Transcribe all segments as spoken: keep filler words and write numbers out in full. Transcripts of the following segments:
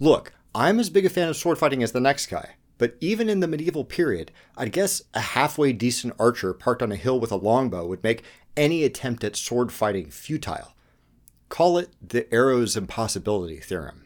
Look, I'm as big a fan of sword fighting as the next guy, but even in the medieval period, I'd guess a halfway decent archer parked on a hill with a longbow would make any attempt at sword fighting futile. Call it the arrow's impossibility theorem.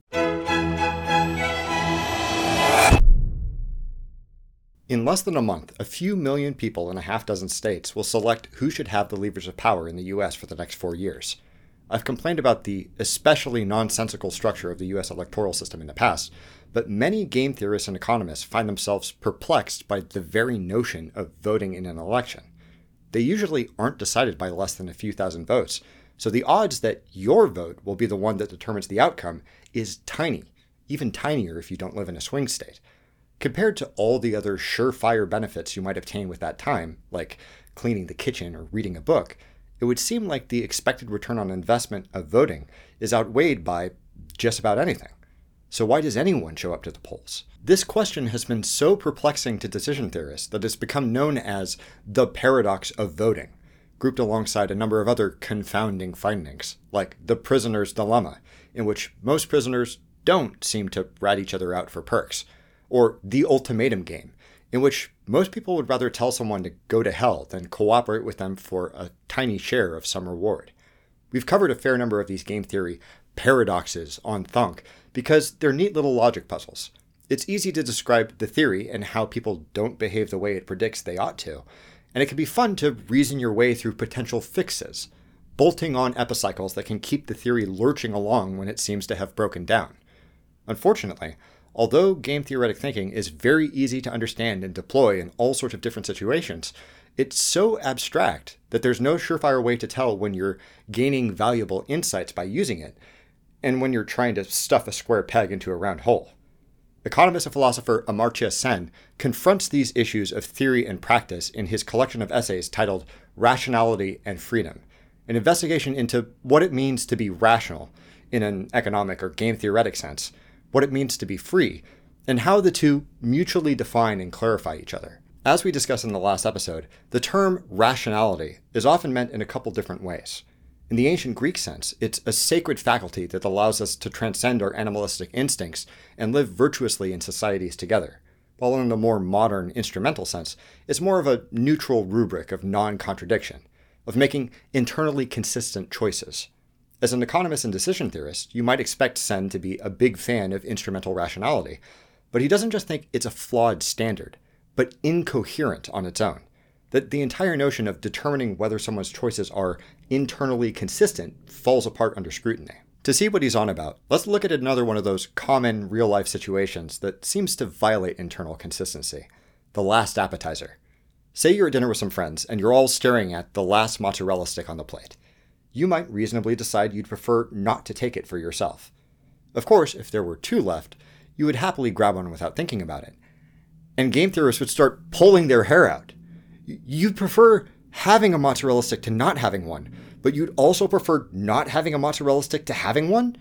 In less than a month, a few million people in a half dozen states will select who should have the levers of power in the U S for the next four years. I've complained about the especially nonsensical structure of the U S electoral system in the past, but many game theorists and economists find themselves perplexed by the very notion of voting in an election. They usually aren't decided by less than a few thousand votes, so the odds that your vote will be the one that determines the outcome is tiny, even tinier if you don't live in a swing state. Compared to all the other surefire benefits you might obtain with that time, like cleaning the kitchen or reading a book, it would seem like the expected return on investment of voting is outweighed by just about anything. So why does anyone show up to the polls? This question has been so perplexing to decision theorists that it's become known as the paradox of voting, grouped alongside a number of other confounding findings, like the prisoner's dilemma, in which most prisoners don't seem to rat each other out for perks, or the ultimatum game, in which most people would rather tell someone to go to hell than cooperate with them for a tiny share of some reward. We've covered a fair number of these game theory paradoxes on Thunk because they're neat little logic puzzles. It's easy to describe the theory and how people don't behave the way it predicts they ought to, and it can be fun to reason your way through potential fixes, bolting on epicycles that can keep the theory lurching along when it seems to have broken down. Unfortunately, although game theoretic thinking is very easy to understand and deploy in all sorts of different situations, it's so abstract that there's no surefire way to tell when you're gaining valuable insights by using it, and when you're trying to stuff a square peg into a round hole. Economist and philosopher Amartya Sen confronts these issues of theory and practice in his collection of essays titled Rationality and Freedom, an investigation into what it means to be rational in an economic or game theoretic sense, what it means to be free, and how the two mutually define and clarify each other. As we discussed in the last episode, the term rationality is often meant in a couple different ways. In the ancient Greek sense, it's a sacred faculty that allows us to transcend our animalistic instincts and live virtuously in societies together, while in the more modern instrumental sense, it's more of a neutral rubric of non-contradiction, of making internally consistent choices. As an economist and decision theorist, you might expect Sen to be a big fan of instrumental rationality, but he doesn't just think it's a flawed standard, but incoherent on its own. That the entire notion of determining whether someone's choices are internally consistent falls apart under scrutiny. To see what he's on about, let's look at another one of those common real-life situations that seems to violate internal consistency. The last appetizer. Say you're at dinner with some friends, and you're all staring at the last mozzarella stick on the plate. You might reasonably decide you'd prefer not to take it for yourself. Of course, if there were two left, you would happily grab one without thinking about it. And game theorists would start pulling their hair out. You'd prefer having a mozzarella stick to not having one, but you'd also prefer not having a mozzarella stick to having one?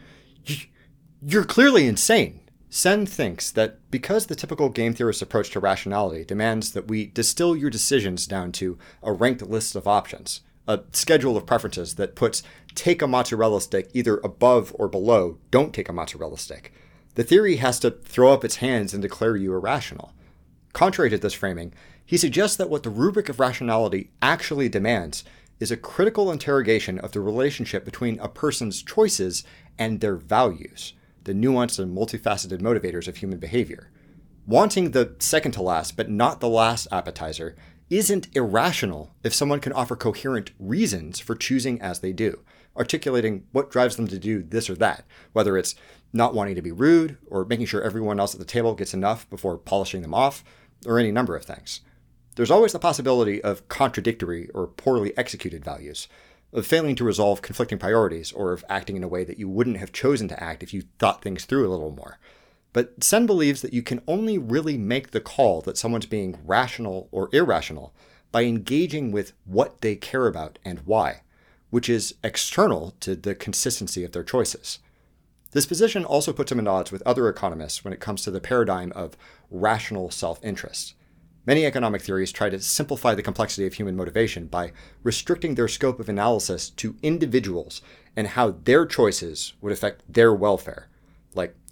You're clearly insane. Sen thinks that because the typical game theorist approach to rationality demands that we distill your decisions down to a ranked list of options, a schedule of preferences that puts take a mozzarella stick either above or below don't take a mozzarella stick, the theory has to throw up its hands and declare you irrational. Contrary to this framing, he suggests that what the rubric of rationality actually demands is a critical interrogation of the relationship between a person's choices and their values, the nuanced and multifaceted motivators of human behavior. Wanting the second to last, but not the last appetizer, isn't irrational if someone can offer coherent reasons for choosing as they do, articulating what drives them to do this or that, whether it's not wanting to be rude, or making sure everyone else at the table gets enough before polishing them off, or any number of things. There's always the possibility of contradictory or poorly executed values, of failing to resolve conflicting priorities, or of acting in a way that you wouldn't have chosen to act if you thought things through a little more. But Sen believes that you can only really make the call that someone's being rational or irrational by engaging with what they care about and why, which is external to the consistency of their choices. This position also puts him at odds with other economists when it comes to the paradigm of rational self-interest. Many economic theories try to simplify the complexity of human motivation by restricting their scope of analysis to individuals and how their choices would affect their welfare, like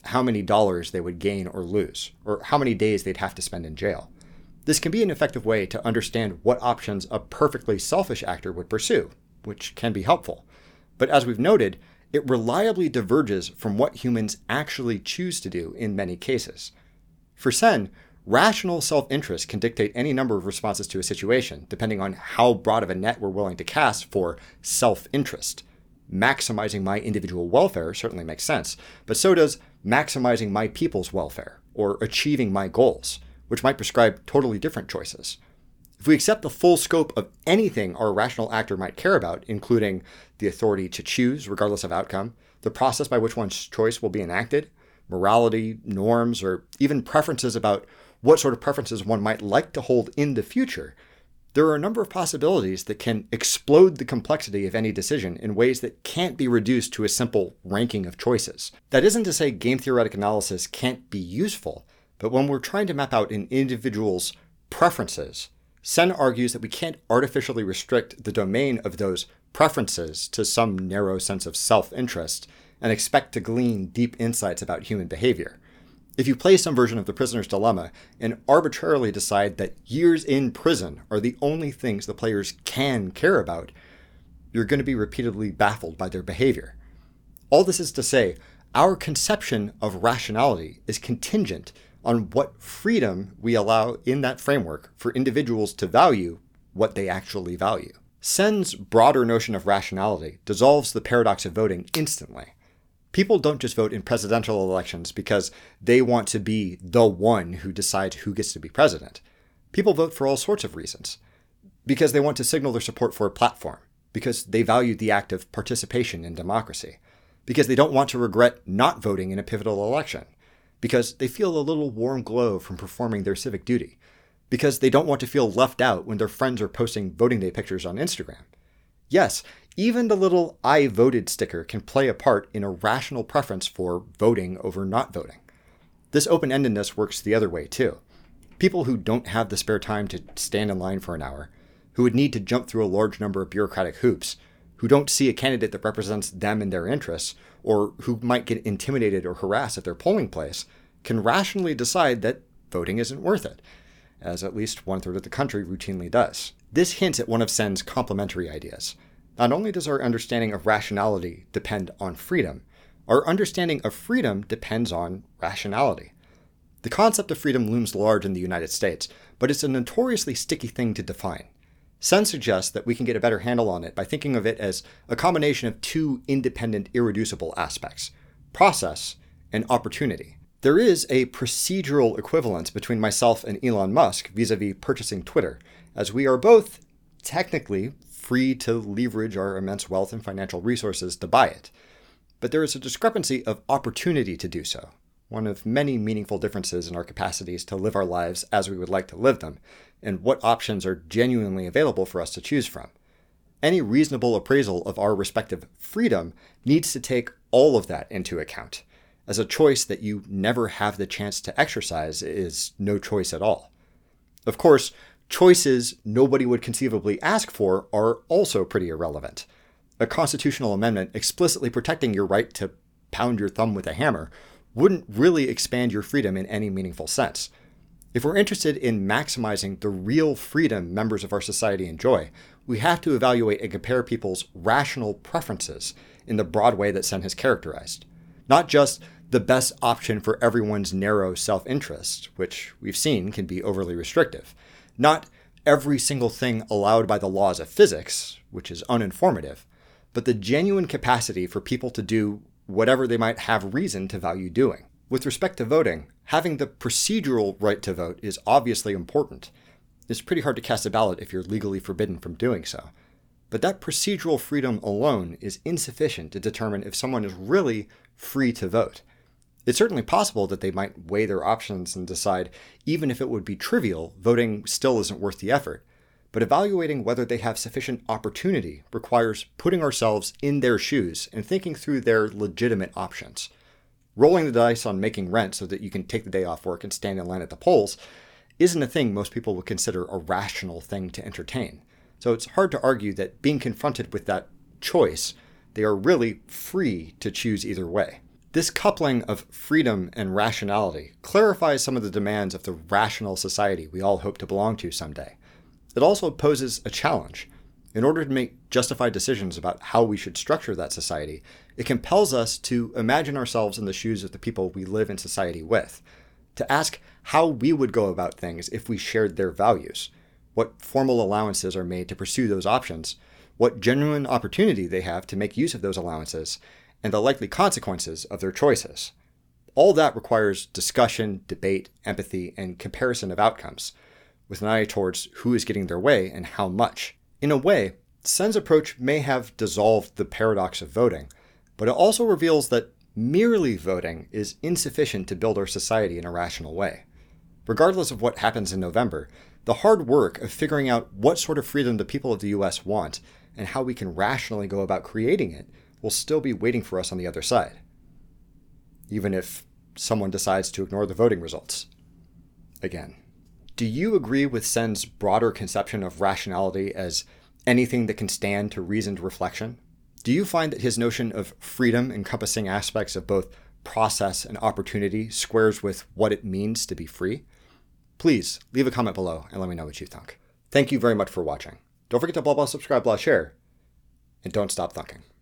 how many dollars they would gain or lose, or how many days they'd have to spend in jail. This can be an effective way to understand what options a perfectly selfish actor would pursue, which can be helpful. But as we've noted, it reliably diverges from what humans actually choose to do in many cases. For Sen, rational self-interest can dictate any number of responses to a situation, depending on how broad of a net we're willing to cast for self-interest. Maximizing my individual welfare certainly makes sense, but so does maximizing my people's welfare, or achieving my goals, which might prescribe totally different choices. If we accept the full scope of anything our rational actor might care about, including the authority to choose regardless of outcome, the process by which one's choice will be enacted, morality, norms, or even preferences about what sort of preferences one might like to hold in the future, there are a number of possibilities that can explode the complexity of any decision in ways that can't be reduced to a simple ranking of choices. That isn't to say game theoretic analysis can't be useful, but when we're trying to map out an individual's preferences, Sen argues that we can't artificially restrict the domain of those preferences to some narrow sense of self-interest and expect to glean deep insights about human behavior. If you play some version of the prisoner's dilemma and arbitrarily decide that years in prison are the only things the players can care about, you're going to be repeatedly baffled by their behavior. All this is to say, our conception of rationality is contingent on what freedom we allow in that framework for individuals to value what they actually value. Sen's broader notion of rationality dissolves the paradox of voting instantly. People don't just vote in presidential elections because they want to be the one who decides who gets to be president. People vote for all sorts of reasons. Because they want to signal their support for a platform, because they value the act of participation in democracy, because they don't want to regret not voting in a pivotal election, because they feel a little warm glow from performing their civic duty, because they don't want to feel left out when their friends are posting voting day pictures on Instagram. Yes, even the little "I voted" sticker can play a part in a rational preference for voting over not voting. This open-endedness works the other way too. People who don't have the spare time to stand in line for an hour, who would need to jump through a large number of bureaucratic hoops, who don't see a candidate that represents them and their interests, or who might get intimidated or harassed at their polling place, can rationally decide that voting isn't worth it, as at least one-third of the country routinely does. This hints at one of Sen's complementary ideas. Not only does our understanding of rationality depend on freedom, our understanding of freedom depends on rationality. The concept of freedom looms large in the United States, but it's a notoriously sticky thing to define. Sen suggests that we can get a better handle on it by thinking of it as a combination of two independent, irreducible aspects: process and opportunity. There is a procedural equivalence between myself and Elon Musk vis-a-vis purchasing Twitter, as we are both technically free to leverage our immense wealth and financial resources to buy it. But there is a discrepancy of opportunity to do so, one of many meaningful differences in our capacities to live our lives as we would like to live them, and what options are genuinely available for us to choose from. Any reasonable appraisal of our respective freedom needs to take all of that into account, as a choice that you never have the chance to exercise is no choice at all. Of course, choices nobody would conceivably ask for are also pretty irrelevant. A constitutional amendment explicitly protecting your right to pound your thumb with a hammer wouldn't really expand your freedom in any meaningful sense. If we're interested in maximizing the real freedom members of our society enjoy, we have to evaluate and compare people's rational preferences in the broad way that Sen has characterized. Not just the best option for everyone's narrow self-interest, which we've seen can be overly restrictive. Not every single thing allowed by the laws of physics, which is uninformative, but the genuine capacity for people to do whatever they might have reason to value doing. With respect to voting, having the procedural right to vote is obviously important. It's pretty hard to cast a ballot if you're legally forbidden from doing so. But that procedural freedom alone is insufficient to determine if someone is really free to vote. It's certainly possible that they might weigh their options and decide, even if it would be trivial, voting still isn't worth the effort. But evaluating whether they have sufficient opportunity requires putting ourselves in their shoes and thinking through their legitimate options. Rolling the dice on making rent so that you can take the day off work and stand in line at the polls isn't a thing most people would consider a rational thing to entertain. So it's hard to argue that being confronted with that choice, they are really free to choose either way. This coupling of freedom and rationality clarifies some of the demands of the rational society we all hope to belong to someday. It also poses a challenge. In order to make justified decisions about how we should structure that society, it compels us to imagine ourselves in the shoes of the people we live in society with, to ask how we would go about things if we shared their values, what formal allowances are made to pursue those options, what genuine opportunity they have to make use of those allowances, and the likely consequences of their choices. All that requires discussion, debate, empathy, and comparison of outcomes, with an eye towards who is getting their way and how much. In a way, Sen's approach may have dissolved the paradox of voting, but it also reveals that merely voting is insufficient to build our society in a rational way. Regardless of what happens in November, the hard work of figuring out what sort of freedom the people of the U S want and how we can rationally go about creating it will still be waiting for us on the other side, even if someone decides to ignore the voting results. Again. Do you agree with Sen's broader conception of rationality as anything that can stand to reasoned reflection? Do you find that his notion of freedom encompassing aspects of both process and opportunity squares with what it means to be free? Please leave a comment below and let me know what you think. Thank you very much for watching. Don't forget to blah blah subscribe, blah share, and don't stop thunking.